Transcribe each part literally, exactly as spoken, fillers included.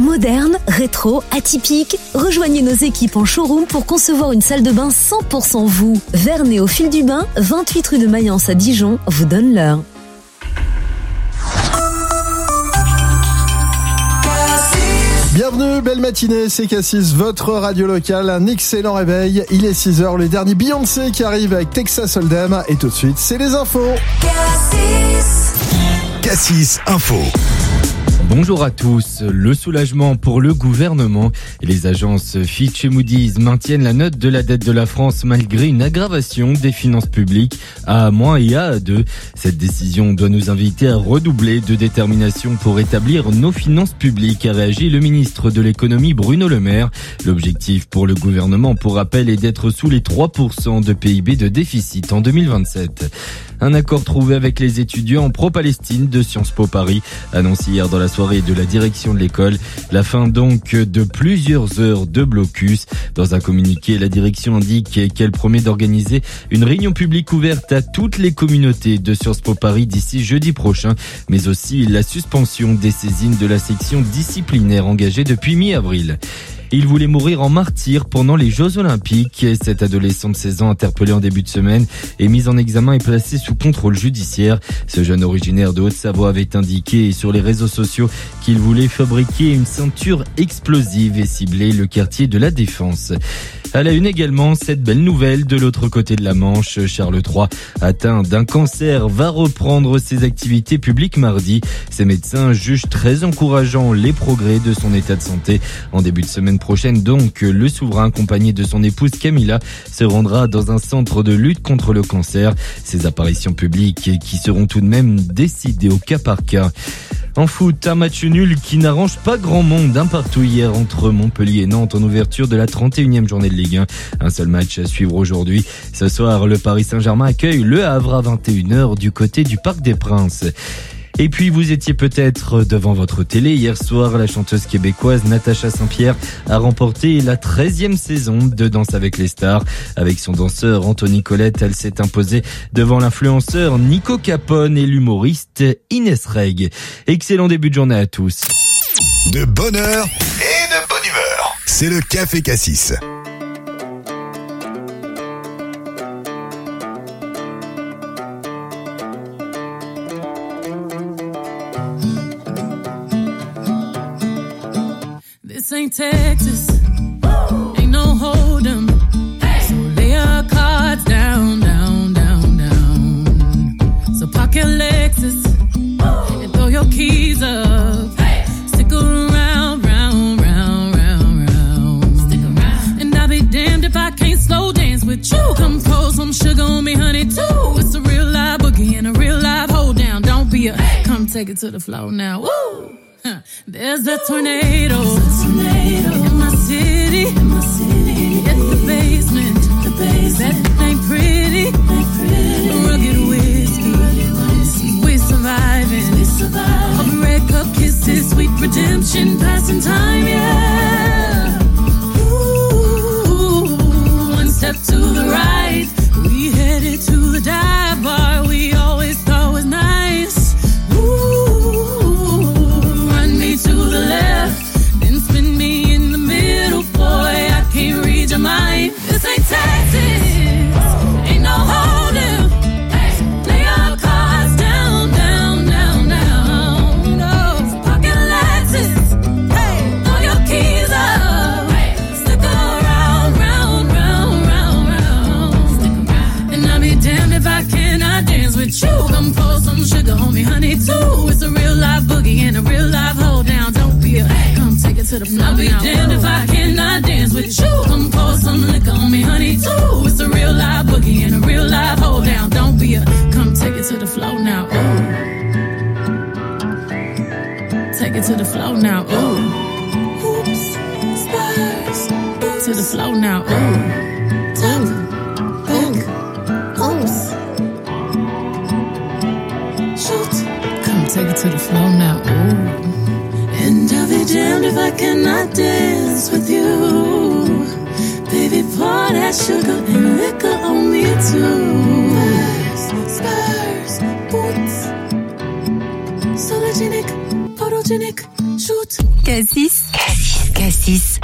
Moderne, rétro, atypique. Rejoignez nos équipes en showroom pour concevoir une salle de bain cent pour cent vous. Vernay au fil du bain, vingt-huit rue de Mayence à Dijon, vous donne l'heure. Bienvenue, belle matinée, c'est Cassis, votre radio locale, un excellent réveil. Il est six heures, le dernier Beyoncé qui arrive avec Texas Hold'em. Et tout de suite, c'est les infos. Cassis, Cassis Info. Bonjour à tous. Le soulagement pour le gouvernement. Les agences Fitch et Moody's maintiennent la note de la dette de la France malgré une aggravation des finances publiques à A- et à A deux. Cette décision doit nous inviter à redoubler de détermination pour rétablir nos finances publiques, a réagi le ministre de l'économie Bruno Le Maire. L'objectif pour le gouvernement, pour rappel, est d'être sous les trois pour cent de P I B de déficit en deux mille vingt-sept. Un accord trouvé avec les étudiants pro-Palestine de Sciences Po Paris, annoncé hier dans la soirée de la direction de l'école. La fin donc de plusieurs heures de blocus. Dans un communiqué, la direction indique qu'elle promet d'organiser une réunion publique ouverte à toutes les communautés de Sciences Po Paris d'ici jeudi prochain, mais aussi la suspension des saisines de la section disciplinaire engagée depuis mi-avril. Il voulait mourir en martyr pendant les Jeux Olympiques. Cet adolescent de seize ans, interpellé en début de semaine, est mis en examen et placé sous contrôle judiciaire. Ce jeune originaire de Haute-Savoie avait indiqué sur les réseaux sociaux qu'il voulait fabriquer une ceinture explosive et cibler le quartier de la Défense. À la une également, cette belle nouvelle de l'autre côté de la Manche. Charles trois, atteint d'un cancer, va reprendre ses activités publiques mardi. Ses médecins jugent très encourageant les progrès de son état de santé. En début de semaine prochaine, donc, le souverain, accompagné de son épouse Camilla, se rendra dans un centre de lutte contre le cancer. Ces apparitions publiques qui seront tout de même décidées au cas par cas. En foot, un match nul qui n'arrange pas grand monde. Un partout hier entre Montpellier et Nantes en ouverture de la trente et unième journée de Ligue un. Un seul match à suivre aujourd'hui. Ce soir, le Paris Saint-Germain accueille le Havre à vingt et une heures du côté du Parc des Princes. Et puis vous étiez peut-être devant votre télé hier soir, la chanteuse québécoise Natacha Saint-Pierre a remporté la treizième saison de Danse avec les stars. Avec son danseur Anthony Colette, elle s'est imposée devant l'influenceur Nico Capone et l'humoriste Inès Reg. Excellent début de journée à tous. De bonne heure et de bonne humeur, c'est le Café Cassis. This ain't Texas, ain't no hold'em, so lay your cards down, down, down, down. So park your Lexus and throw your keys up. Stick around, round, round, round, round. Stick around. And I'll be damned if I can't slow dance with you. Come pour some sugar on me, honey, too. It's a real live boogie and a real live hold down. Don't be a, come take it to the floor now. Woo! There's a tornado, There's a tornado in my city, in my city. Hit the basement, the basement. That ain't pretty, ain't pretty. Rugged whiskey, rugged whiskey. We surviving, we surviving. Open red cup kisses, sweet redemption, passing time, yeah. Ooh, one step to the right, we headed to the dive bar we always thought was nice. To the left, then spin me in the middle, boy, I can't read your mind. This ain't Texas, ain't no hold'em. Lay your cards down, down, down, down. No, pocket Lexus, hey, throw your keys up. Stick around, round, round, round, round. Stick around. And I'll be damned if I cannot dance with you. Come pour some sugar on me, honey, too. It's a real live boogie and a real live hold down. Don't be a, come take it to the floor. I'll be damned if I cannot dance with you. Come pour some liquor on me, honey, too. It's a real live boogie and a real live hold down. Don't be a, come take it to the floor now. Ooh. Take it to the floor now. Ooh. Oops, spurs. To the floor now. Ooh. Tap, back, oops. Shoot. Come take it to the floor now. Ooh. And I'll be damned if I cannot dance with you. Baby, pour that sugar and liquor on me too. Spurs, spurs, boots. Sologenic, photogenic, shoot. Cassis. Cassis. Cassis.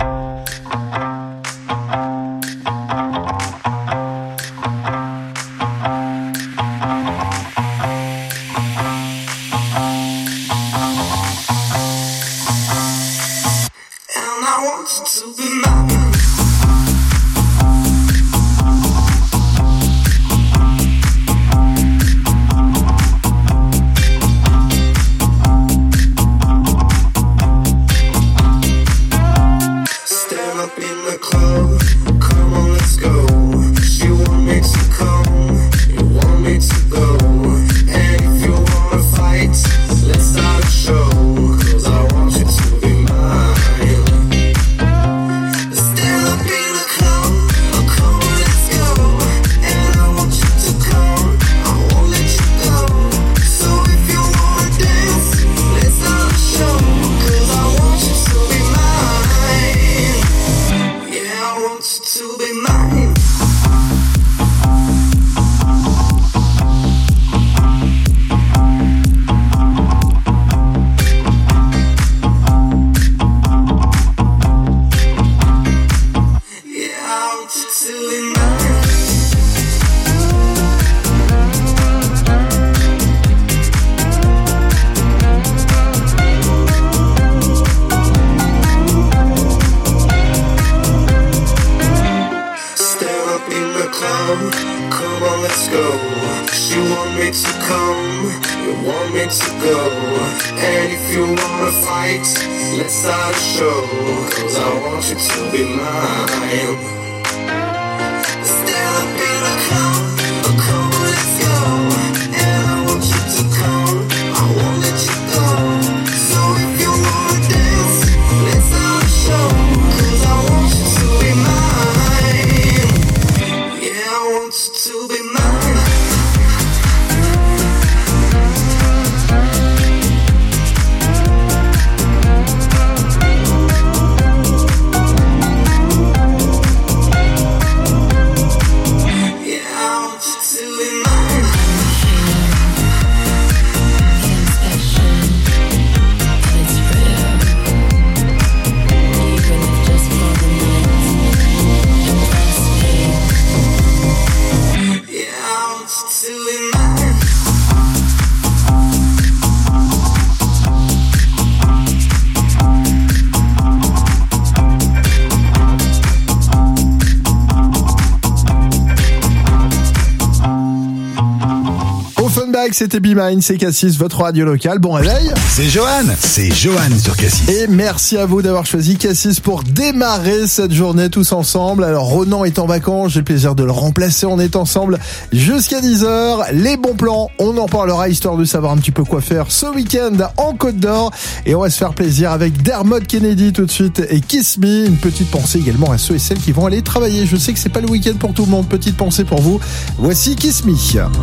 C'était Be Mine, c'est Cassis, votre radio locale. Bon réveil. C'est Johan, c'est Johan sur Cassis. Et merci à vous d'avoir choisi Cassis pour démarrer cette journée tous ensemble. Alors Ronan est en vacances, j'ai le plaisir de le remplacer. On est ensemble jusqu'à dix heures. Les bons plans, on en parlera histoire de savoir un petit peu quoi faire ce week-end en Côte d'Or. Et on va se faire plaisir avec Dermot Kennedy tout de suite et Kiss Me. Une petite pensée également à ceux et celles qui vont aller travailler. Je sais que c'est pas le week-end pour tout le monde. Petite pensée pour vous. Voici Kiss Me.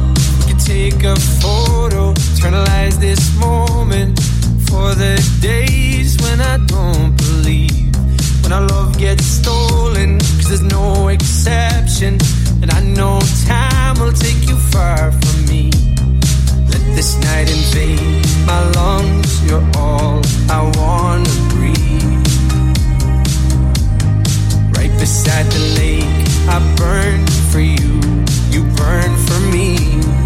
Take a photo, eternalize this moment for the days when I don't believe, when our love gets stolen, cause there's no exception, and I know time will take you far from me. Let this night invade my lungs, you're all I wanna breathe. Right beside the lake, I burn for you, you burn for me.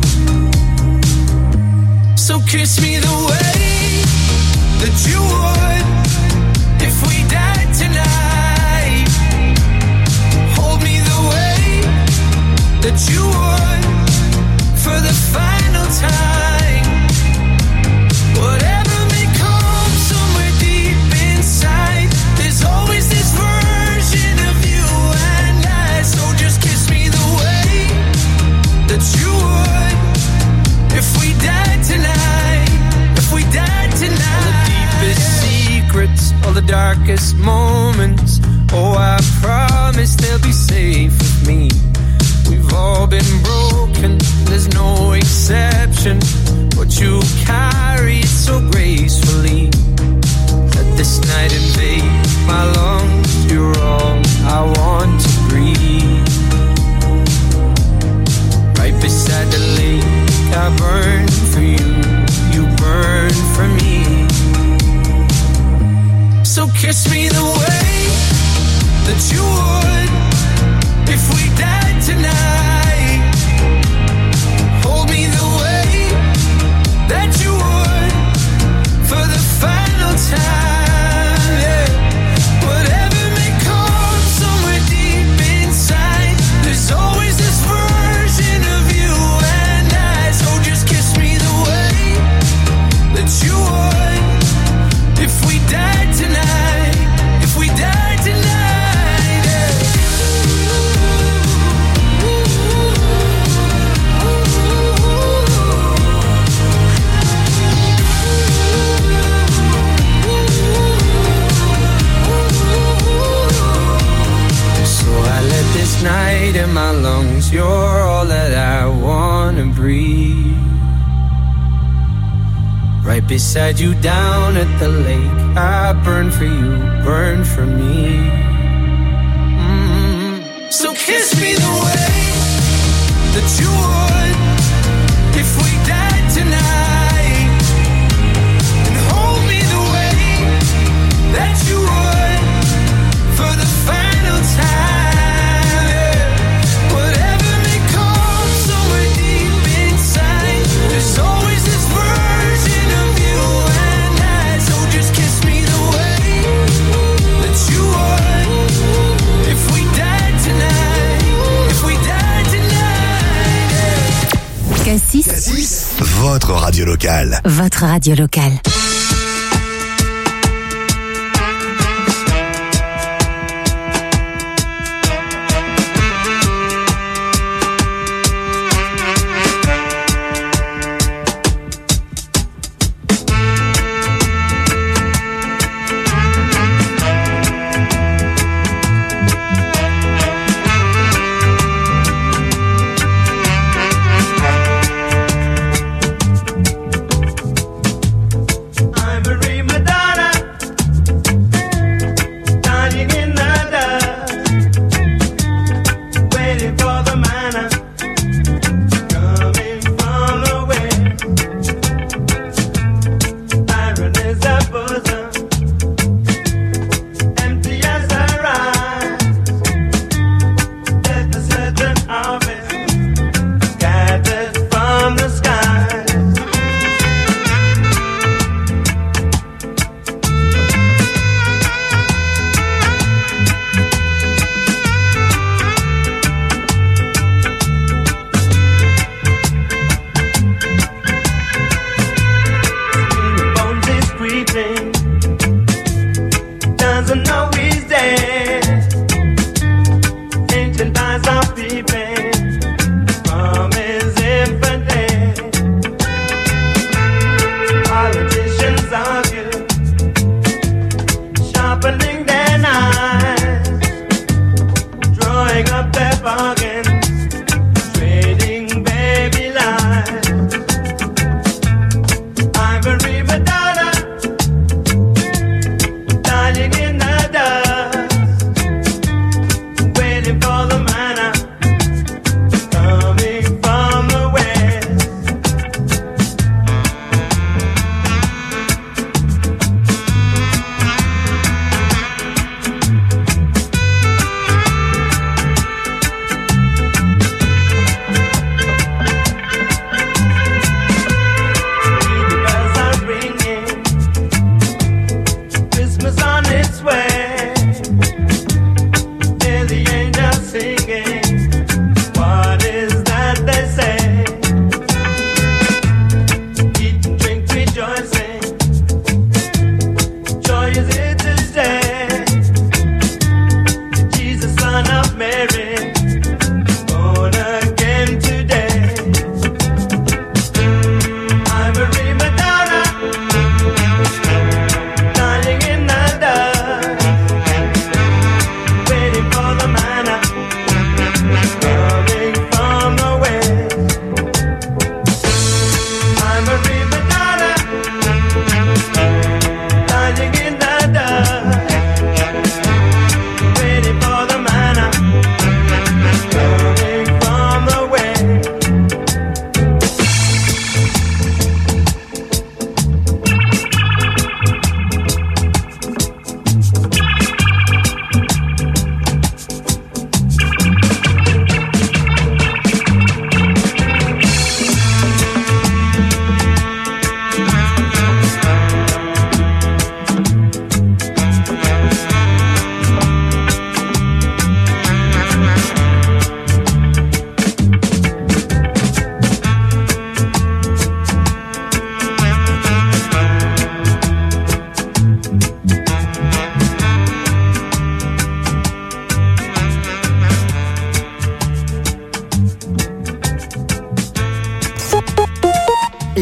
So kiss me the way that you would if we died tonight. Hold me the way that you would for the final time. Whatever may come somewhere deep inside, there's always this version of you and I. So just kiss me the way that you would if we died tonight. We died tonight. All the deepest secrets, all the darkest moments. Oh, I promise they'll be safe with me. We've all been broken, there's no exception. But you carry it so gracefully. Let this night invade my lungs. You're all I want to breathe. Right beside the lake, I burn for you. You burn for me. kiss me the way that you would if we died tonight. Hold me the way that you would for the final time. Yeah. Whatever may come somewhere deep inside, there's always this version of you and I. So just kiss me the way that you would if we died tonight. If we died tonight, yeah. So I let this night in my lungs, you're all that I wanna breathe. Right beside you down at the lake, I burn for you, burn for me. Mm-hmm. So kiss me the way that you would if we died tonight, and hold me the way that you would for the final time. Yeah. Whatever may come somewhere deep inside, there's always this version of you and I. So just kiss me the way that you would if we died tonight. If we died tonight, yeah. Cassis, Cassis, votre radio locale. votre radio locale.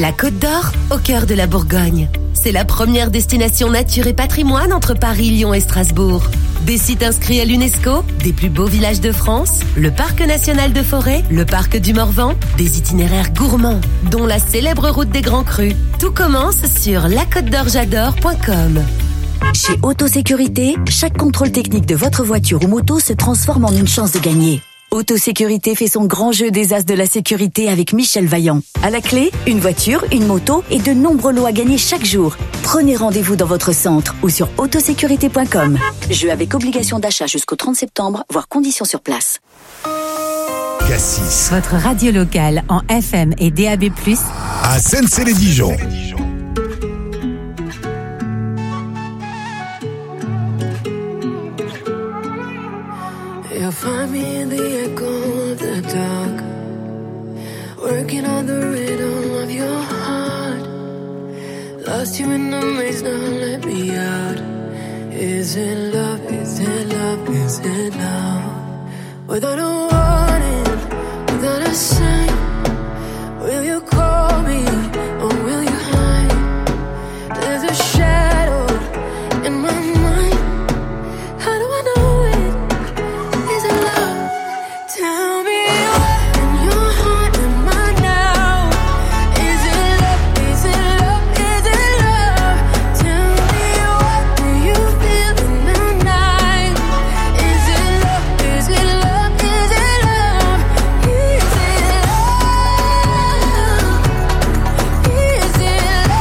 La Côte d'Or, au cœur de la Bourgogne. C'est la première destination nature et patrimoine entre Paris, Lyon et Strasbourg. Des sites inscrits à l'UNESCO, des plus beaux villages de France, le parc national de Forêt, le parc du Morvan, des itinéraires gourmands, dont la célèbre route des Grands Crus. Tout commence sur la côte d'or j'adore point com. Chez Autosécurité, chaque contrôle technique de votre voiture ou moto se transforme en une chance de gagner. Autosécurité fait son grand jeu des as de la sécurité avec Michel Vaillant. À la clé, une voiture, une moto et de nombreux lots à gagner chaque jour. Prenez rendez-vous dans votre centre ou sur autosécurité point com. Jeu avec obligation d'achat jusqu'au trente septembre, voire conditions sur place. Cassis. Votre radio locale en F M et D A B plus, À Sennecey-les-Dijon. You'll find me in the echo of the dark, working on the rhythm of your heart. Lost you in the maze, now let me out. Is it love, is it love, is it love? Without a warning, without a sign, will you call me or will you hide? There's a shadow in my mind. How do I know it? Is it love? Tell me what in your heart am I now? Is it love? Is it love? Is it love? Tell me what do you feel in the night? Is it love? Is it love? Is it love? Is it love? Is it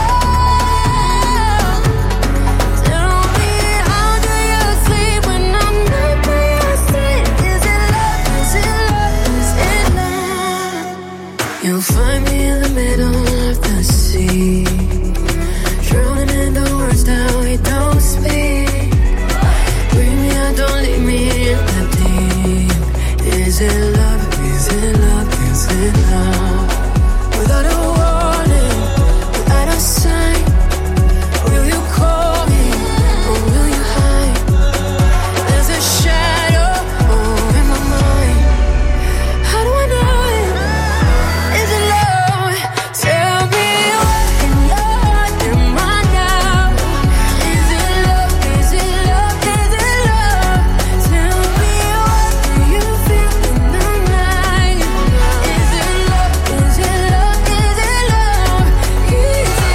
love? Tell me how do you sleep when I'm not by your side? Is it love? Is it love? Is it love? You'll find me in the middle of the sea, drowning in the words that we don't speak. Bring me out, don't leave me in the deep. Is it love? Is it love? Is it love? Without a warning, without a sign, will you call me or will you hide? There's a shadow oh, in my mind. How do I know it? Is it love? Tell me what in your heart am I now? Is it love? Is it love? Is it love? Tell me what do you feel in the night? Is it love? Is it love? Is it love? Is it love? Is it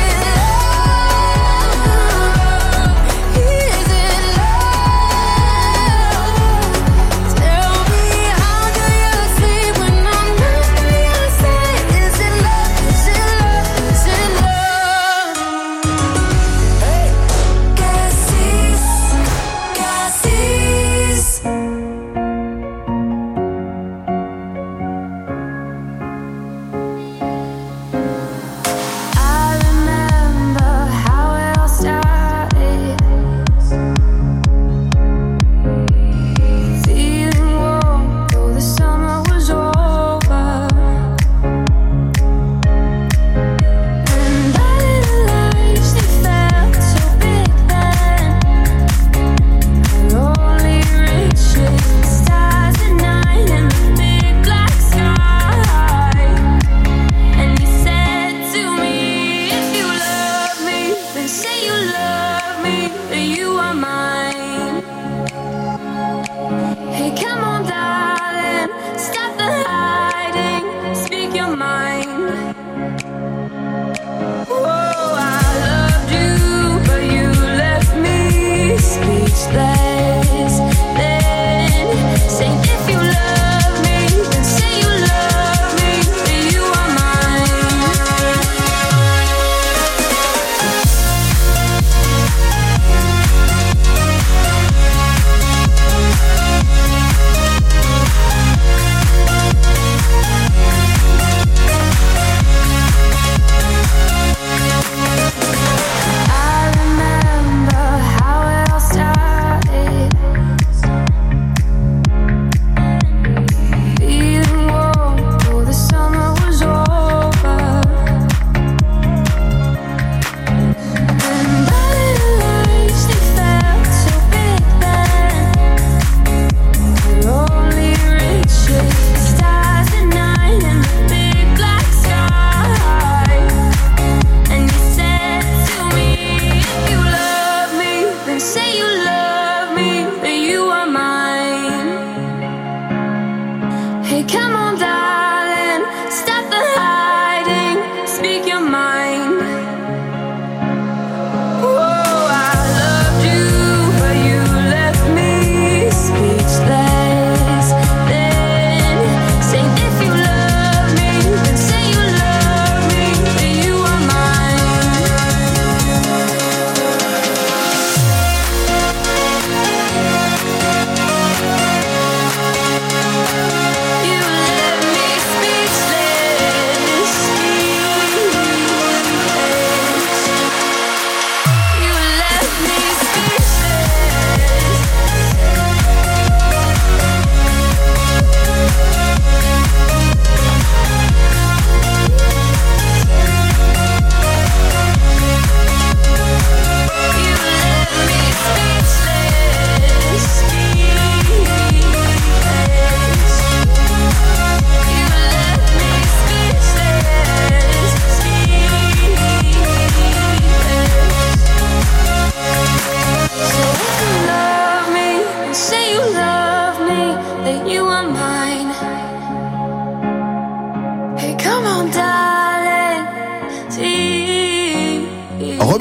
love? Tell me how do you sleep when I'm not by your side? Is it love? Is it love? Is it love? Hey, Cassis, Cassis. I remember how it all started. Feeling warm though the summer was over. And our little lives, they felt so big then. Our only riches, stars at night and the big black sky. And you said to me, if you love me, then say you love me, that you are mine. Hey, come on, darling, stop the hiding, speak your mind. Oh, I loved you, but you left me speechless. Then say if you love me, then say you love me, that you are mine.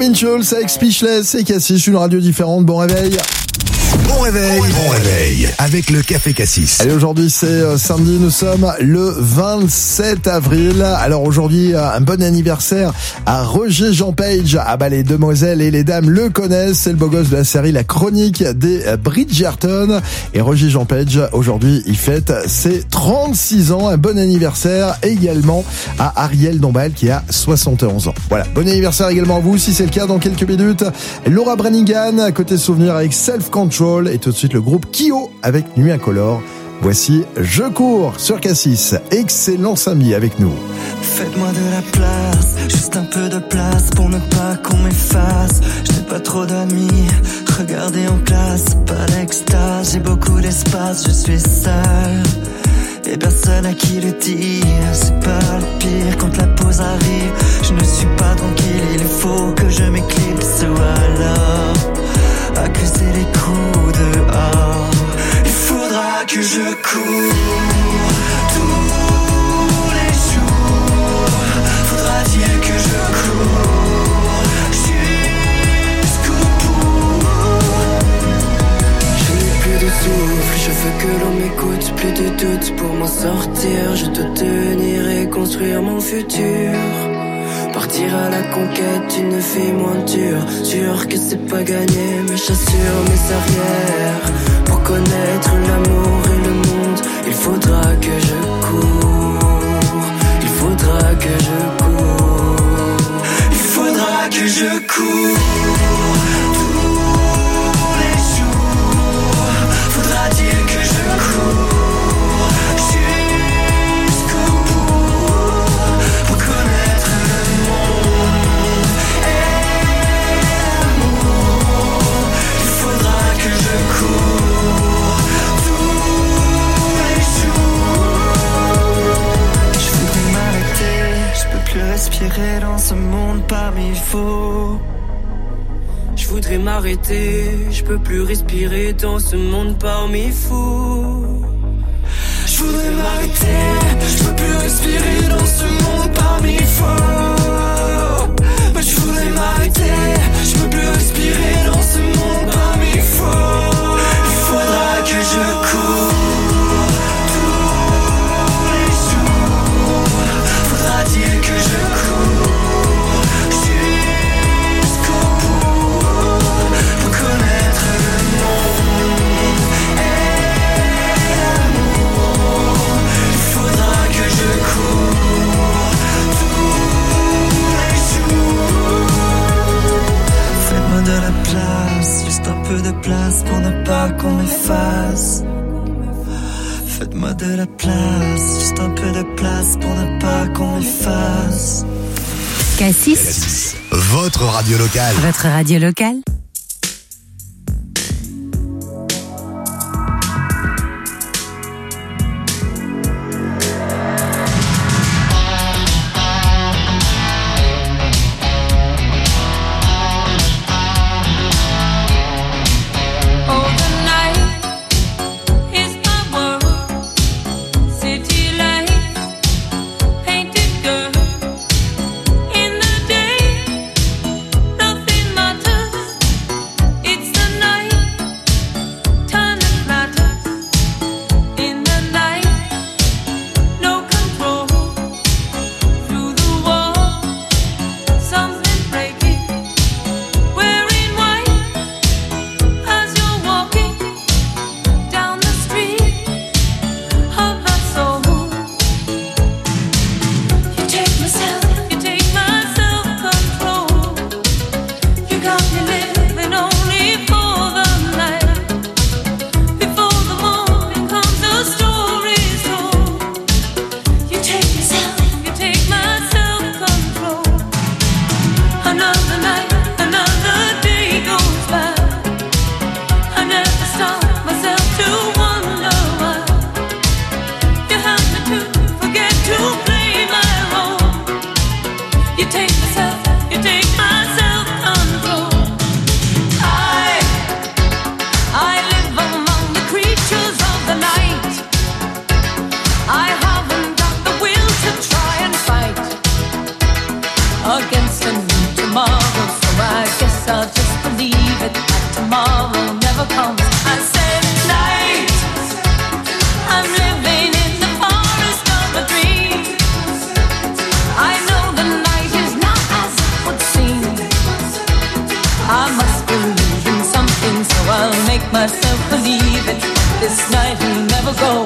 Robin Schulz avec Speechless et Cassis, une radio différente. Bon réveil. Bon réveil, bon réveil, avec le Café Cassis. Allez, aujourd'hui c'est euh, samedi, nous sommes le vingt-sept avril. Alors aujourd'hui, euh, un bon anniversaire à Roger Jean Page. Ah bah les demoiselles et les dames le connaissent, c'est le beau gosse de la série La Chronique des Bridgerton. Et Roger Jean Page, aujourd'hui, il fête ses trente-six ans. Un bon anniversaire également à Ariel Dombal qui a soixante et onze ans. Voilà, bon anniversaire également à vous, si c'est le cas, dans quelques minutes. Laura Branigan, côté souvenir avec Self Control. Et tout de suite le groupe Kyo avec Nuit Incolore. Voici Je cours sur Cassis. Excellent samedi avec nous. Faites-moi de la place, juste un peu de place pour ne pas qu'on m'efface. Je n'ai pas trop d'amis, regardez en classe, pas l'extase. J'ai beaucoup d'espace, je suis seul et personne à qui le dire. C'est pas le pire quand la pause arrive. Je ne suis pas tranquille, il faut que je m'éclipse ou alors accuser les coups dehors. Il faudra que je cours tous les jours. Faudra dire que je cours jusqu'au bout. Je n'ai plus de souffle, je veux que l'on m'écoute. Plus de doutes pour m'en sortir. Je dois tenir et construire mon futur. Partir à la conquête d'une vie moins dure. Sûr que c'est pas gagné, mais j'assure mes arrières. Pour connaître l'amour et le monde, il faudra que je cours. Il faudra que je cours. Il faudra que je cours tous les jours. Faudra dire que je cours jusqu'au bout pour connaître respirer dans ce monde parmi faux. Je voudrais m'arrêter, je peux plus respirer dans ce monde parmi fous. Je voudrais m'arrêter, je peux plus respirer dans ce monde parmi faux. Mais je voudrais m'arrêter, je peux plus respirer dans ce monde parmi faux. Il faudra que je cours tous les jours. Faudra dire que je cours jusqu'au bout pour connaître le monde et l'amour. Il faudra que je cours tous les jours. Faites-moi de la place, juste un peu de place pour ne pas qu'on m'efface. Faites-moi de la place, juste un peu de place pour ne pas qu'on m'efface. Cassis, Votre radio locale. votre radio locale. You take myself, you take my self-control. guess I'll just believe it. That tomorrow never comes. I said night. I'm living in the forest of a dream. I know the night is not as it would seem. I must believe in something, so I'll make myself believe it. This night will never go.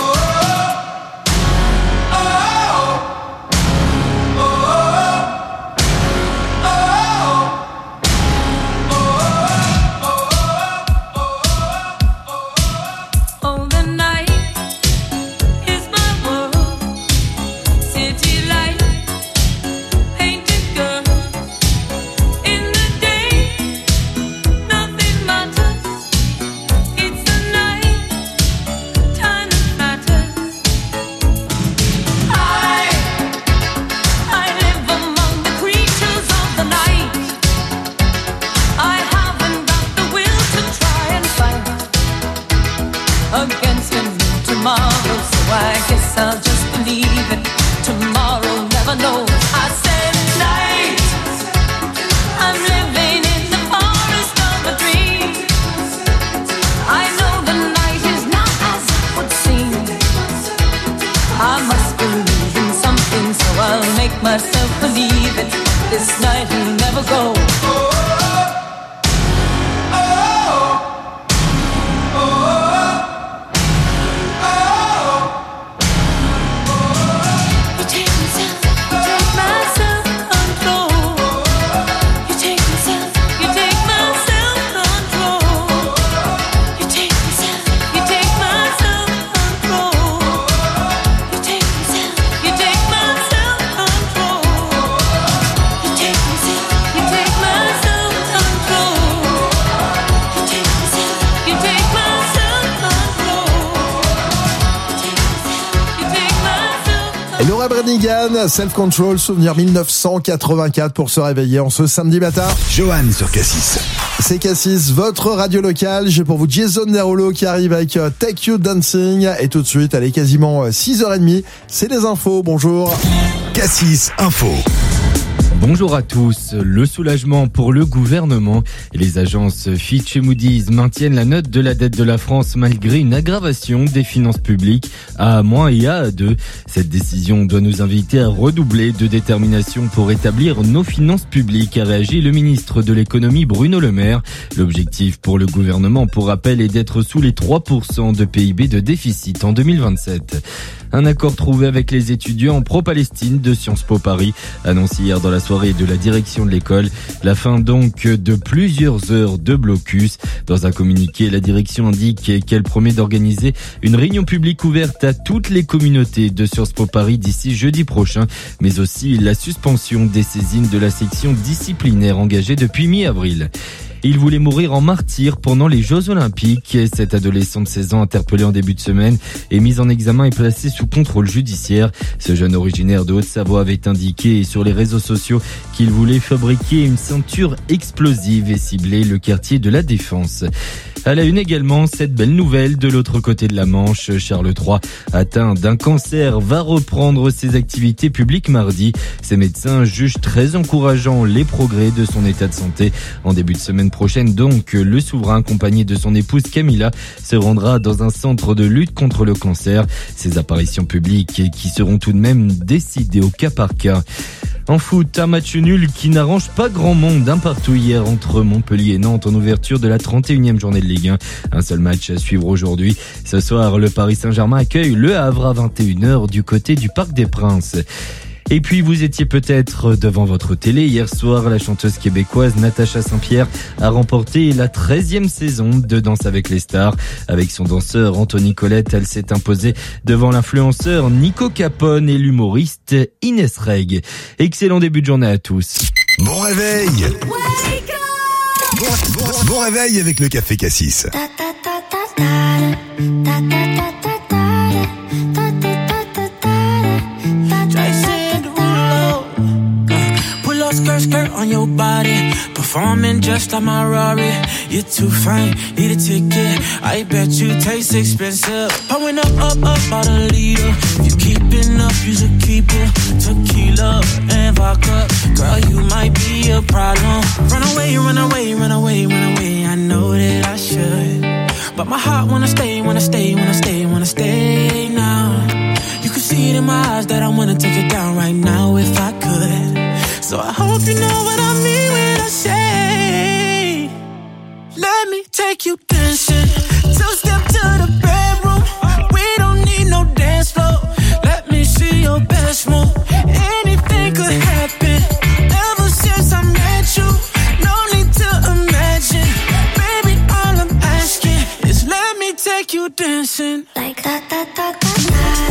Laura Branigan, Self Control, souvenir mille neuf cent quatre-vingt-quatre pour se réveiller en ce samedi matin. Johan sur Cassis. C'est Cassis, votre radio locale. J'ai pour vous Jason Derulo qui arrive avec Take You Dancing. Et tout de suite, allez, quasiment six heures trente. C'est les infos, bonjour. Cassis Info. Bonjour à tous. Le soulagement pour le gouvernement. Les agences Fitch et Moody's maintiennent la note de la dette de la France malgré une aggravation des finances publiques à A- et à A deux. Cette décision doit nous inviter à redoubler de détermination pour rétablir nos finances publiques, a réagi le ministre de l'économie Bruno Le Maire. L'objectif pour le gouvernement, pour rappel, est d'être sous les trois pour cent de P I B de déficit en deux mille vingt-sept. Un accord trouvé avec les étudiants pro-Palestine de Sciences Po Paris, annoncé hier dans la soirée de la direction de l'école. La fin donc de plusieurs heures de blocus. Dans un communiqué, la direction indique qu'elle promet d'organiser une réunion publique ouverte à toutes les communautés de Sciences Po Paris d'ici jeudi prochain, mais aussi la suspension des saisines de la section disciplinaire engagée depuis mi-avril. Il voulait mourir en martyr pendant les Jeux Olympiques. Cet adolescent de seize ans, interpellé en début de semaine, est mis en examen et placé sous contrôle judiciaire. Ce jeune originaire de Haute-Savoie avait indiqué sur les réseaux sociaux qu'il voulait fabriquer une ceinture explosive et cibler le quartier de la Défense. À la une également, cette belle nouvelle de l'autre côté de la Manche. Charles trois, atteint d'un cancer, va reprendre ses activités publiques mardi. Ses médecins jugent très encourageant les progrès de son état de santé. En début de semaine prochaine, donc, le souverain, accompagné de son épouse Camilla, se rendra dans un centre de lutte contre le cancer. Ces apparitions publiques qui seront tout de même décidées au cas par cas. En foot, un match nul qui n'arrange pas grand monde. Un partout hier entre Montpellier et Nantes en ouverture de la trente et unième journée de Ligue un. Un seul match à suivre aujourd'hui. Ce soir, le Paris Saint-Germain accueille le Havre à vingt et une heures du côté du Parc des Princes. Et puis vous étiez peut-être devant votre télé hier soir, la chanteuse québécoise Natacha Saint-Pierre a remporté la treizième saison de Danse avec les stars. Avec son danseur Anthony Colette, elle s'est imposée devant l'influenceur Nico Capone et l'humoriste Inès Reg. Excellent début de journée à tous. Bon réveil. Bon, bon, bon réveil avec le Café Cassis. Skirt, skirt on your body. performing just like my Rari. You're too fine, need a ticket. I bet you taste expensive. Pouring up, up, up, about a liter. If you keeping up, you should keep it. Tequila and vodka. Girl, you might be a problem. Run away, run away, run away, run away. I know that I should, but my heart wanna stay, wanna stay, wanna stay, wanna stay now. You can see it in my eyes that I wanna take it down right now if I could. So I hope you know what I mean when I say, let me take you dancing. Two step to the bedroom. We don't need no dance floor. Let me see your best move. Anything could happen. Ever since I met you, no need to imagine. Baby, all I'm asking is let me take you dancing. Like that, that, that, that, that.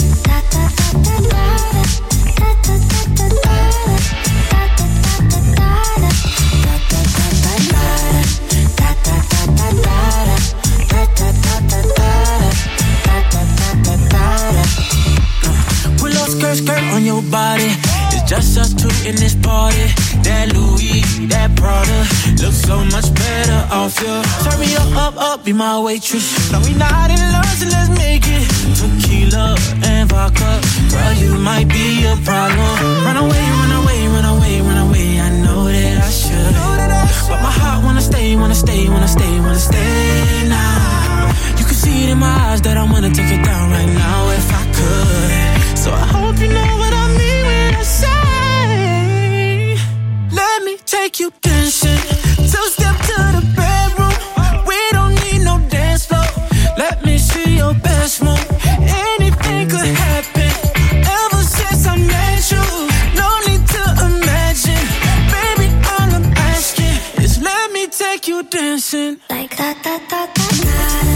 Skirt, skirt on your body. It's just us two in this party. That Louis, that Prada looks so much better off you. Turn me up, up, up, be my waitress. No, we not in love, so let's make it. Tequila and vodka. Girl, you might be a problem. Run away, run away, run away, run away. I know that I should, but my heart wanna stay, wanna stay, wanna stay, wanna stay now. You can see it in my eyes that I wanna take it down right now if I could. So I hope you know what I mean when I say, let me take you dancing. Two step to the bedroom. We don't need no dance floor. Let me see your best move. Anything could happen. Ever since I met you, no need to imagine. Baby, all I'm asking is let me take you dancing. Like that, that, that, that, that.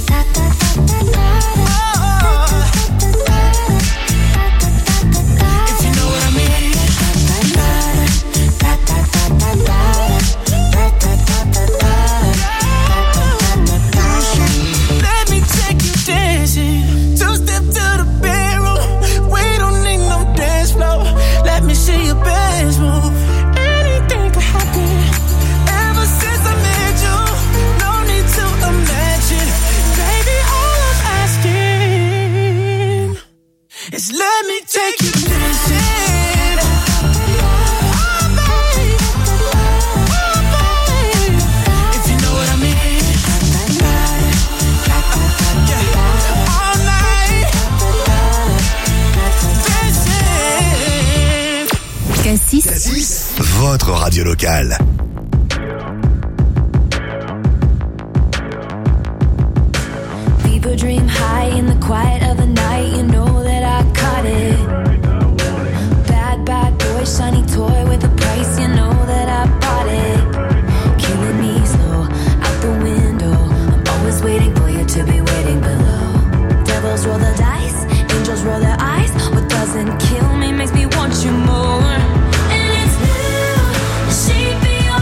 Let me take you dancing. Oh, baby. Oh, baby. If you know what I mean. Yeah. All night. Dancing. Cassis. Cassis, votre radio locale. People dream high in the quiet of the night. You know that I caught it. Bad, bad boy, shiny toy with a price. You know that I bought it. Killing me slow, out the window. I'm always waiting for you to be waiting below. Devils roll the dice, angels roll their eyes. What doesn't kill me makes me want you more. And it's new, the shape of your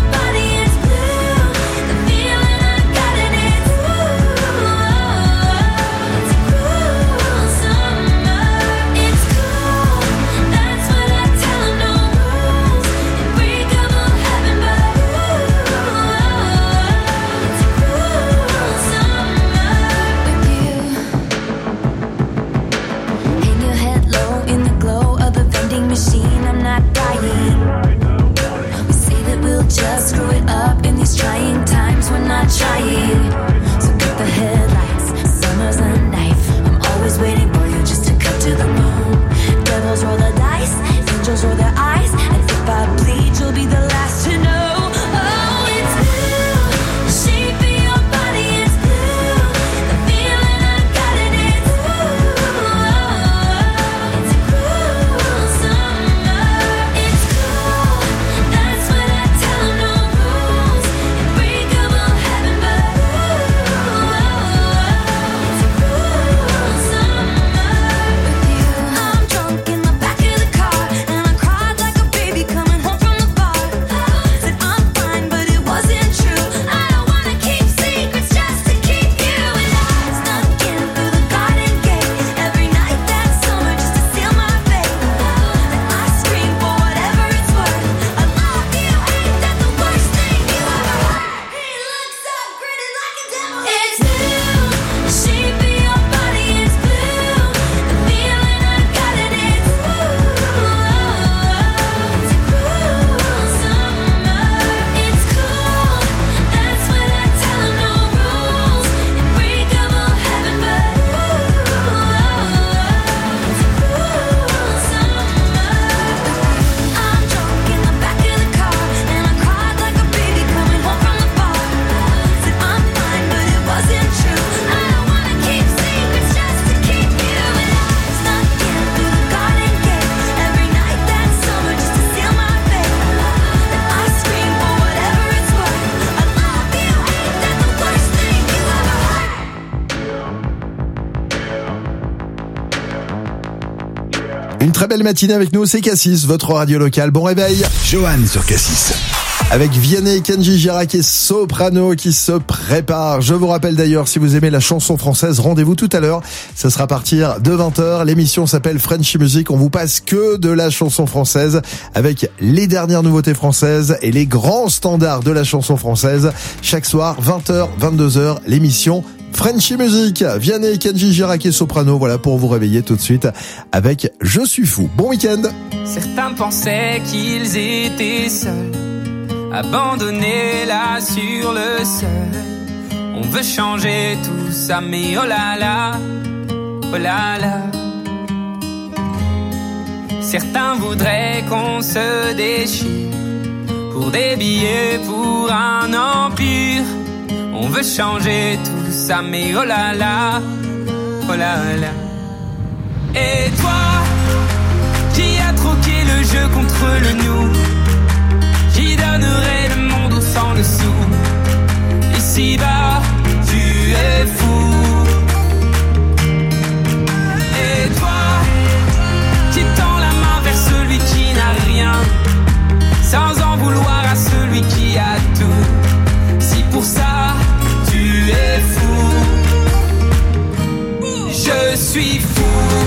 Une très belle matinée avec nous, c'est Cassis, votre radio locale. Bon réveil. Johan sur Cassis. Avec Vianney, Kenji Girac et Soprano qui se préparent. Je vous rappelle d'ailleurs, si vous aimez la chanson française, rendez-vous tout à l'heure. Ça sera à partir de vingt heures. L'émission s'appelle Frenchy Music. On vous passe que de la chanson française avec les dernières nouveautés françaises et les grands standards de la chanson française. Chaque soir, vingt heures, vingt-deux heures, l'émission Frenchy Music. Vianney, Kenji Girac et Soprano. Voilà pour vous réveiller tout de suite avec Je suis fou. Bon week-end. Certains pensaient qu'ils étaient seuls, abandonnés là sur le sol. On veut changer tout ça, mais oh là là, oh là là. Certains voudraient qu'on se déchire pour des billets, pour un empire. On veut changer tout ça, mais oh là là, oh là là. Et toi, qui a troqué le jeu contre le nous, qui donnerait le monde au sang dessous. Ici-bas, tu es fou. Et toi, qui tend la main vers celui qui n'a rien, sans en vouloir à celui qui a tout. Si pour ça, tu es fou, je suis fou.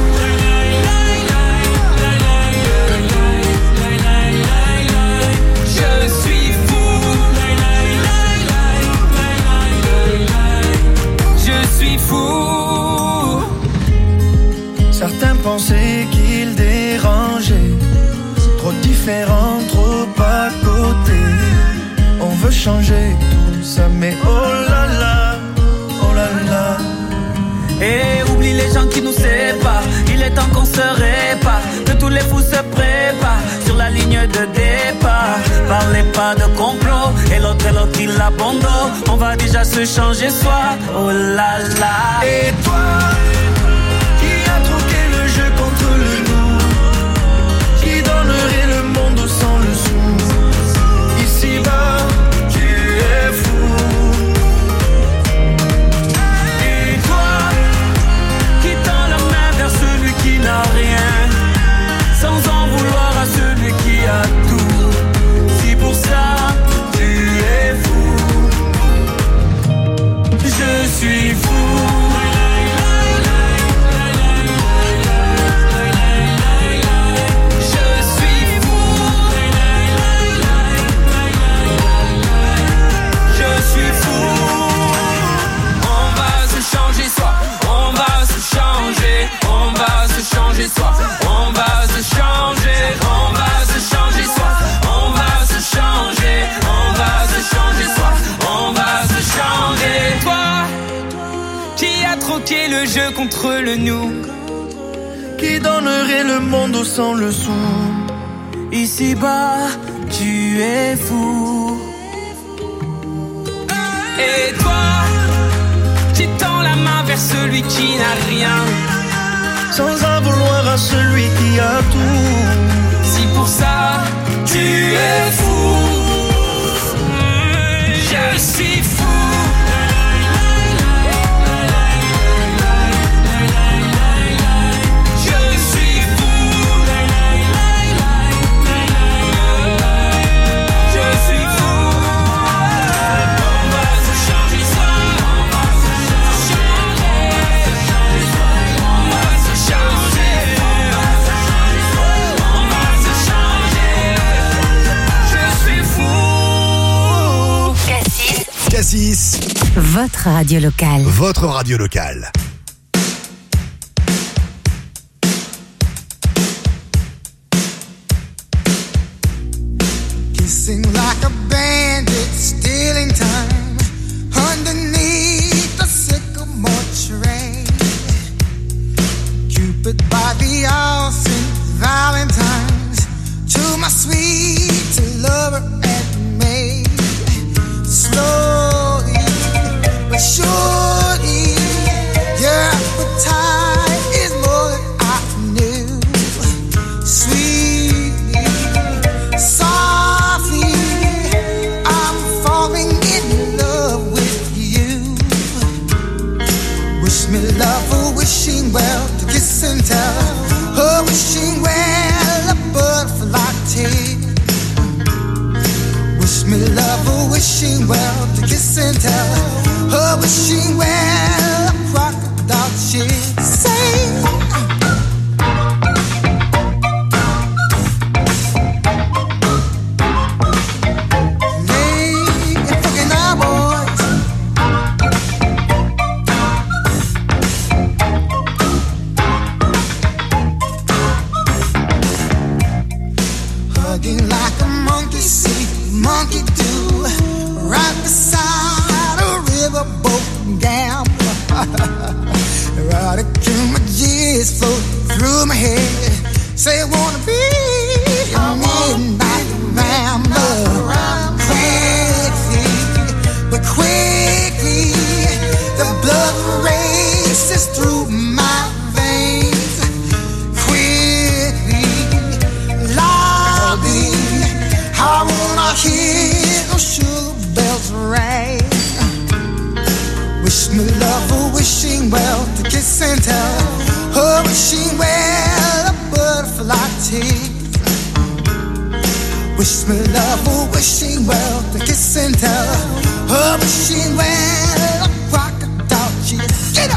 Certains pensaient qu'ils dérangeaient, trop différents, trop à côté. On veut changer tout ça, mais oh là là, oh là là. Et oublie les gens qui nous séparent, il est temps qu'on se répare, que tous les fous se préparent sur la ligne de départ. Parlez pas de complot, et l'autre et l'autre il abandonne. On va déjà se changer soi, oh là là. Et toi, qui a troqué le jeu contre le nous, qui donnerait le monde au sang le sou. Ici-bas, tu es fou. Qui n'a rien, sans en vouloir à celui qui a tout. Si pour ça tu es fou, je suis fou. Changer soi, on va se changer, on va se changer soi, on va se changer, on va se changer soi, on va se changer. Toi, qui a troqué le jeu contre le nous, qui donnerait le monde au sang le sou. Ici-bas, tu es fou. Et toi, qui tend la main vers celui qui n'a rien, sans en vouloir à celui qui a tout. Si pour ça, tu es fou, je suis fou. Je suis fou. Je suis fou. On va se changer ça. On va se changer. On va se changer. On va se changer. Je suis fou. Cassis, Cassis, votre radio locale. votre radio locale. Kissing like a bandit, stealing time underneath the sycamore tree. Cupid by the ocean, Valentine's to my sweet lover and me. Slowly but surely, kiss and tell her wishing well a crocodile she'd say. Like a monkey see, monkey do, right beside a riverboat gambler. Right images float through my head. Say I wanna be a midnight rambler. Quickly, but quickly, the blood races through my veins. Quickly, lobby, I wanna hear those sugar bells ring. Wish me love a wishing well to kiss and tell her wishing well a butterfly tease. Wish me love a wishing well to kiss and tell her wishing well a crocodile cheese. Get up!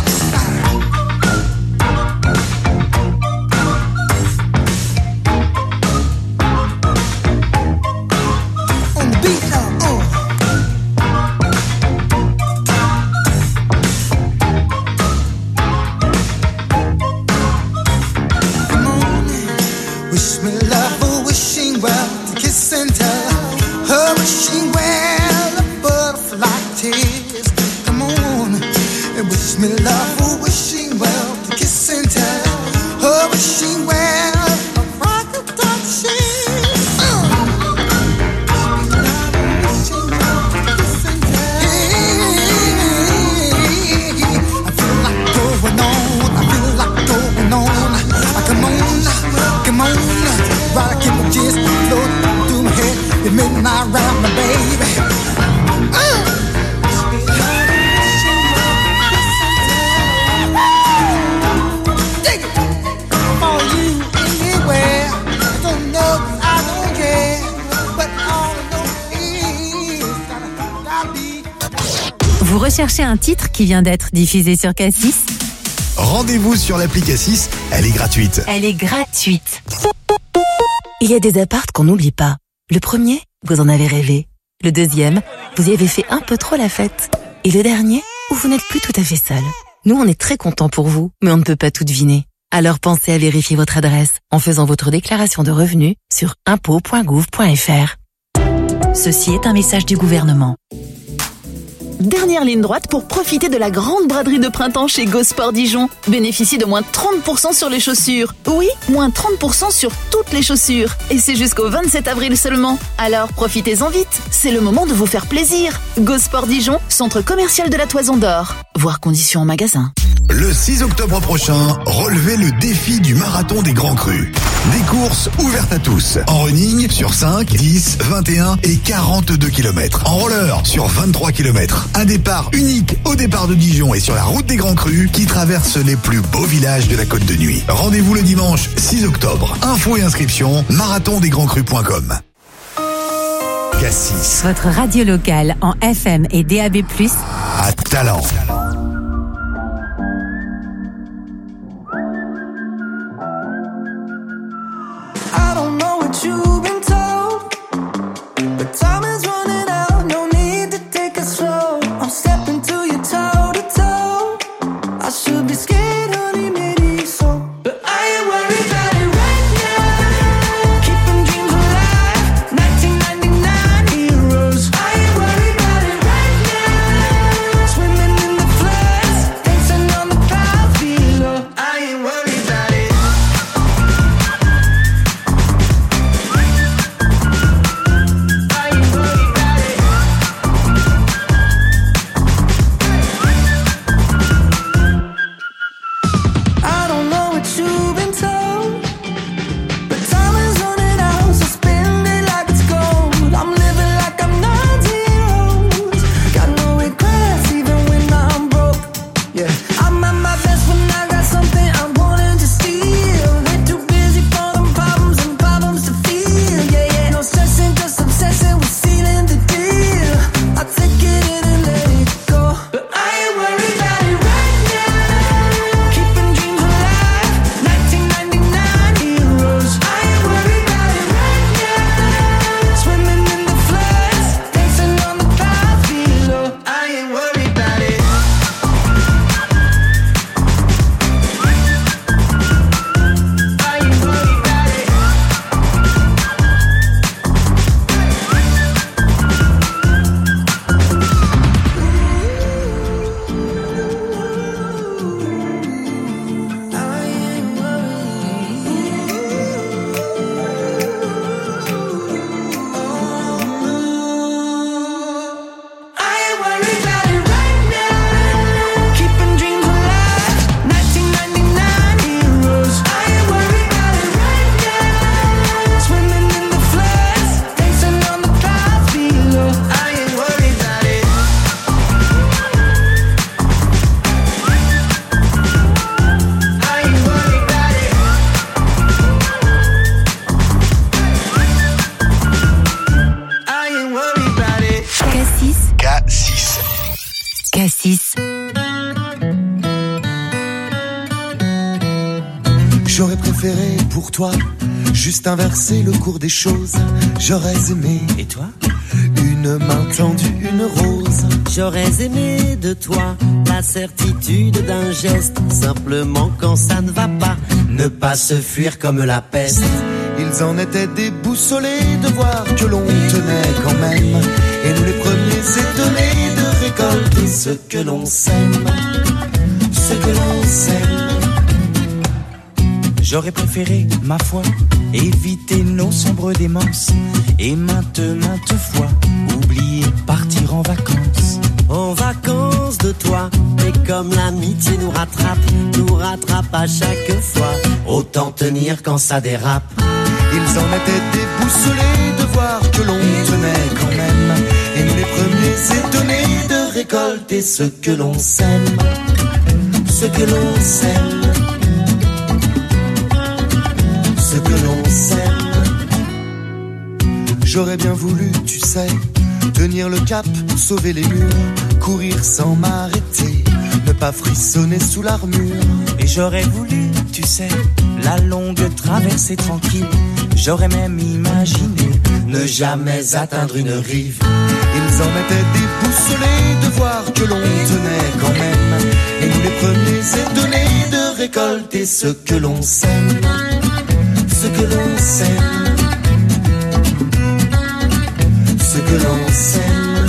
On the beat now, oh. Wish me love a wishing well to kiss and tell her wishing well a butterfly tears. Come on, and wish me love a wishing well to kiss and tell her wishing well a crocodile tears. Uh. I feel like going on, I feel like going on. Come on, come on, while I keep my just floating through my head. The midnight round, my baby. Uh. Dig it. For you anywhere. I don't know, I don't care. But all I know is gotta, gotta be. Vous recherchez un titre qui vient d'être diffusé sur Cassis? Rendez-vous sur l'appli Cassis, elle est gratuite. Elle est gratuite. Il y a des appartes qu'on n'oublie pas. Le premier, vous en avez rêvé. Le deuxième, vous y avez fait un peu trop la fête. Et le dernier, où vous n'êtes plus tout à fait seul. Nous, on est très contents pour vous, mais on ne peut pas tout deviner. Alors pensez à vérifier votre adresse en faisant votre déclaration de revenus sur impôts point gouv point f r. Ceci est un message du gouvernement. Dernière ligne droite pour profiter de la grande braderie de printemps chez Gosport Dijon. Bénéficiez de moins trente pour cent sur les chaussures. Oui, moins trente pour cent sur toutes les chaussures. Et c'est jusqu'au vingt-sept avril seulement. Alors profitez-en vite, c'est le moment de vous faire plaisir. Gosport Dijon, centre commercial de la Toison d'Or. Voir conditions en magasin. Le six octobre prochain, relevez le défi du marathon des Grands Crus. Des courses ouvertes à tous. En running sur cinq, dix, vingt et un et quarante-deux kilomètres. En roller sur vingt-trois kilomètres. Un départ unique au départ de Dijon et sur la route des Grands Crus qui traverse les plus beaux villages de la Côte de Nuit. Rendez-vous le dimanche six octobre. Infos et inscriptions, marathon des grands crus point com. Cassis. Votre radio locale en F M et D A B plus, à Talent. I don't know what you've been told, but time is running out. No need to take it slow. I'm stepping to you toe to toe. I should be scared, honey, maybe so, but I ain't worried about it right now. Keeping dreams alive, nineteen ninety-nine heroes. I ain't worried about it right now. Swimming in the flow. K six. K six. J'aurais préféré pour toi juste inverser le cours des choses. J'aurais aimé. Et toi? Une main tendue, une rose. J'aurais aimé de toi la certitude d'un geste. Simplement quand ça ne va pas, ne pas se fuir comme la peste. Ils en étaient déboussolés de voir que l'on tenait quand même. Et nous les premiers étonnés de récolter ce que l'on sème. Ce que l'on sème. J'aurais préféré, ma foi, éviter nos sombres démences. Et maintes, maintes fois, oublier partir en vacances. En vacances de toi, mais comme l'amitié nous rattrape, nous rattrape à chaque fois. Autant tenir quand ça dérape. Ils en étaient déboussolés de voir que l'on tenait quand même. Et nous les premiers étonnés de récolter ce que l'on sème. Ce que l'on sème. Ce que l'on sème. J'aurais bien voulu, tu sais, tenir le cap, sauver les murs, courir sans m'arrêter, ne pas frissonner sous l'armure. Et j'aurais voulu, tu sais, la longue traversée tranquille. J'aurais même imaginé ne jamais atteindre une rive. Ils en étaient déboussolés de voir que l'on tenait quand même. Et nous les premiers étonnés de récolter ce que l'on sème. Ce que l'on sème. Ce que l'on sème.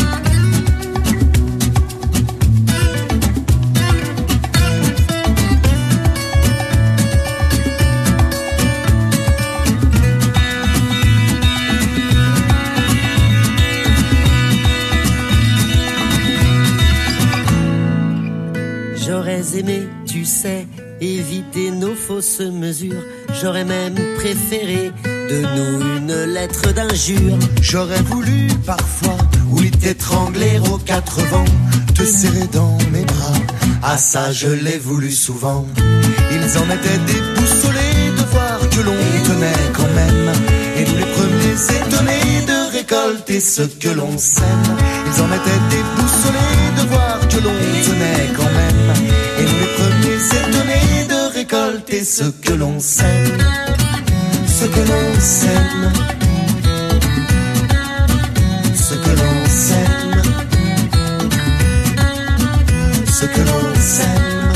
J'aurais aimé, tu sais, éviter nos fausses mesures. J'aurais même préféré de nous une lettre d'injure. J'aurais voulu parfois, oui, t'étrangler aux quatre vents, te serrer dans mes bras. Ah ça je l'ai voulu souvent. Ils en étaient déboussolés de voir que l'on tenait quand même. Et nous les premiers étonnés de récolter ce que l'on sème. Ils en étaient déboussolés de voir que l'on tenait quand même. Et nous les premiers étonnés de récolter ce que l'on sème. Ce que l'on sème. Ce que l'on sème. Ce que l'on sème.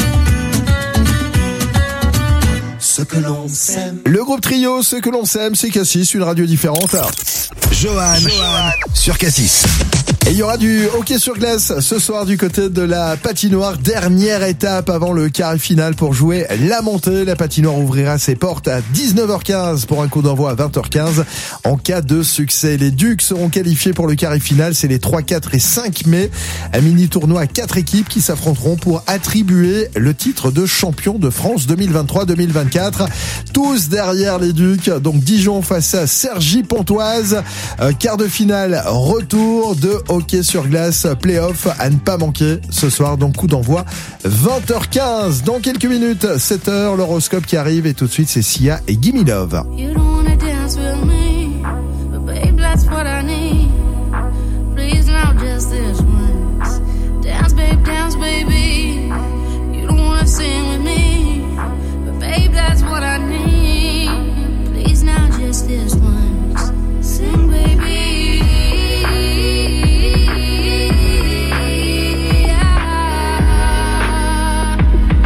Ce que l'on sème. Le groupe Trio, ce que l'on sème, c'est K six, une radio différente. Johan, Johan sur K six. Et il y aura du hockey sur glace ce soir du côté de la patinoire. Dernière étape avant le quart final pour jouer la montée. La patinoire ouvrira ses portes à dix-neuf heures quinze pour un coup d'envoi à vingt heures quinze. En cas de succès, les Ducs seront qualifiés pour le quart final. C'est les trois, quatre et cinq mai. Un mini tournoi à quatre équipes qui s'affronteront pour attribuer le titre de champion de France deux mille vingt-trois deux mille vingt-quatre. Tous derrière les Ducs. Donc Dijon face à Cergy-Pontoise. Euh, quart de finale, retour de hockey sur glace, play-off à ne pas manquer ce soir, donc coup d'envoi vingt heures quinze. Dans quelques minutes, sept heures, l'horoscope qui arrive et tout de suite c'est Sia et Gimme Love. You don't wanna dance with me, but babe, that's what I need. Please now just this once. Dance, babe, dance, baby. You don't wanna sing with me, but babe, that's what I need. Please now just this once. Sing, baby.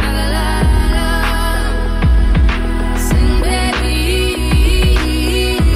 Sing, baby.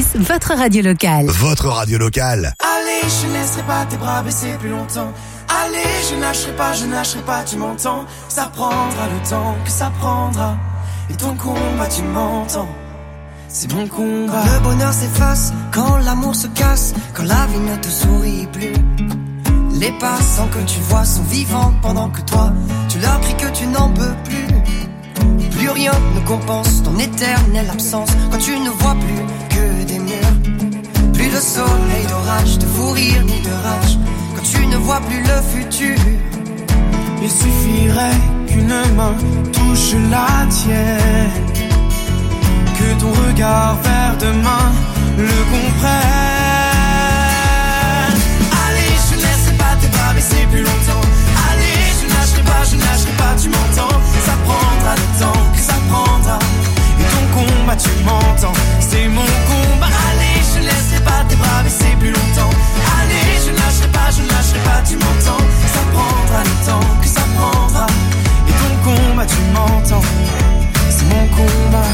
votre radio locale. Votre radio locale. Allez, je ne laisserai pas tes bras baisser plus longtemps. Allez, je ne lâcherai pas, je ne lâcherai pas, tu m'entends. Ça prendra le temps que ça prendra. Et ton combat, tu m'entends. C'est mon combat. Le bonheur s'efface quand l'amour se casse, quand la vie ne te sourit plus. Les passants que tu vois sont vivants pendant que toi, tu leur cries que tu n'en peux plus. Plus rien ne compense ton éternelle absence quand tu ne vois plus que des murs. Plus de soleil, d'orage, de fou rire ni de rage quand tu ne vois plus le futur. Il suffirait qu'une main touche la tienne, que ton regard vers demain le comprenne. Allez, je ne laisserai pas tes bras baisser plus longtemps. Allez, je ne lâcherai pas, je ne lâcherai pas, tu m'entends. Ça prendra le temps que ça prendra. Et ton combat, tu m'entends, c'est mon combat. Allez, je ne laisserai pas tes bras baisser plus longtemps. Allez, je ne lâcherai pas, je ne lâcherai pas, tu m'entends. Ça prendra le temps que ça prendra. Et ton combat, tu m'entends, c'est mon combat.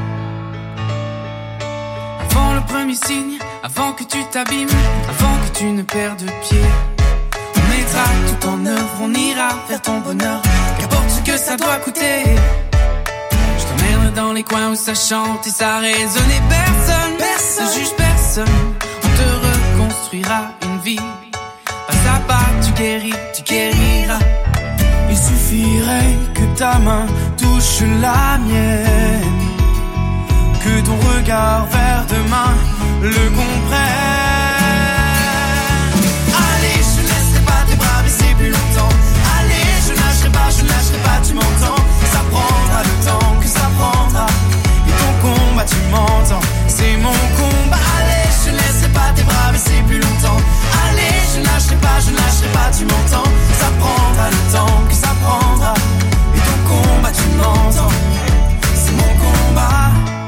Avant le premier signe, avant que tu t'abîmes, avant que tu ne perdes pied, on mettra tout en œuvre, on ira vers ton bonheur, qu'importe ce que ça doit coûter. Je t'emmènerai dans les coins où ça chante et ça résonne et personne, personne ne juge personne. On te reconstruira une vie, pas à pas tu guéris, tu guériras. Il suffirait que ta main touche la mienne, que ton regard vers demain le comprenne. Allez, je ne laisserai pas tes bras baisser plus longtemps. Allez, je ne lâcherai pas, je ne lâcherai pas, tu m'entends. Ça prendra le temps que ça prendra. Et ton combat, tu m'entends, c'est mon combat. Allez, je ne laisserai pas tes bras baisser plus longtemps. Allez, je ne lâcherai pas, je ne lâcherai pas, tu m'entends. Ça prendra le temps que ça prendra. Et ton combat, tu m'entends, c'est mon combat.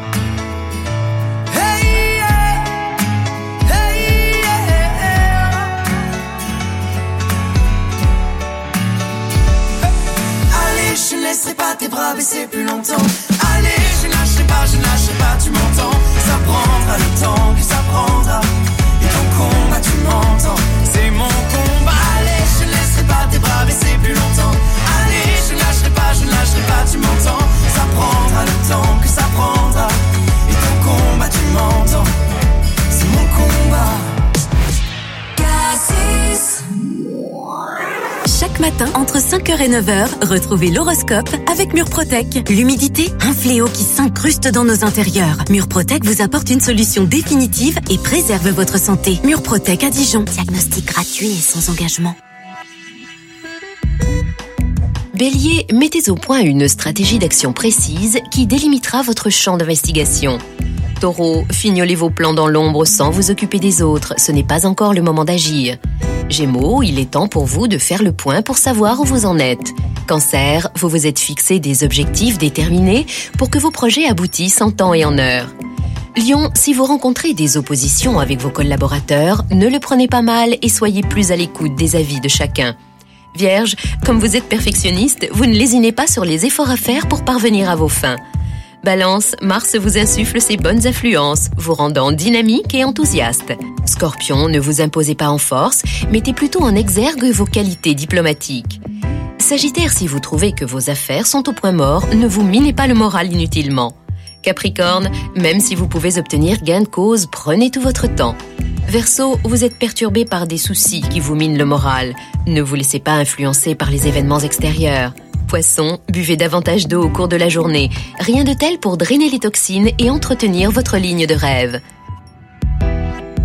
Je ne laisserai pas tes bras baisser plus longtemps. Allez, je ne lâcherai pas, je ne lâcherai pas, tu m'entends. Ça prendra le temps que ça prendra. Et ton combat, tu m'entends, c'est mon combat. Allez, je ne laisserai pas tes bras baisser plus longtemps. Allez, je ne lâcherai pas, je ne lâcherai pas, tu m'entends. Ça prendra le temps que ça prendra. Et ton combat, tu m'entends, c'est mon combat. Cassis. Chaque matin, entre cinq heures et neuf heures, retrouvez l'horoscope avec Murprotec. L'humidité, un fléau qui s'incruste dans nos intérieurs. Murprotec vous apporte une solution définitive et préserve votre santé. Murprotec à Dijon. Diagnostic gratuit et sans engagement. Bélier, mettez au point une stratégie d'action précise qui délimitera votre champ d'investigation. Taureau, fignolez vos plans dans l'ombre sans vous occuper des autres, ce n'est pas encore le moment d'agir. Gémeaux, il est temps pour vous de faire le point pour savoir où vous en êtes. Cancer, vous vous êtes fixé des objectifs déterminés pour que vos projets aboutissent en temps et en heure. Lion, si vous rencontrez des oppositions avec vos collaborateurs, ne le prenez pas mal et soyez plus à l'écoute des avis de chacun. Vierge, comme vous êtes perfectionniste, vous ne lésinez pas sur les efforts à faire pour parvenir à vos fins. Balance, Mars vous insuffle ses bonnes influences, vous rendant dynamique et enthousiaste. Scorpion, ne vous imposez pas en force, mettez plutôt en exergue vos qualités diplomatiques. Sagittaire, si vous trouvez que vos affaires sont au point mort, ne vous minez pas le moral inutilement. Capricorne, même si vous pouvez obtenir gain de cause, prenez tout votre temps. Verseau, vous êtes perturbé par des soucis qui vous minent le moral. Ne vous laissez pas influencer par les événements extérieurs. Poisson, buvez davantage d'eau au cours de la journée. Rien de tel pour drainer les toxines et entretenir votre ligne de rêve.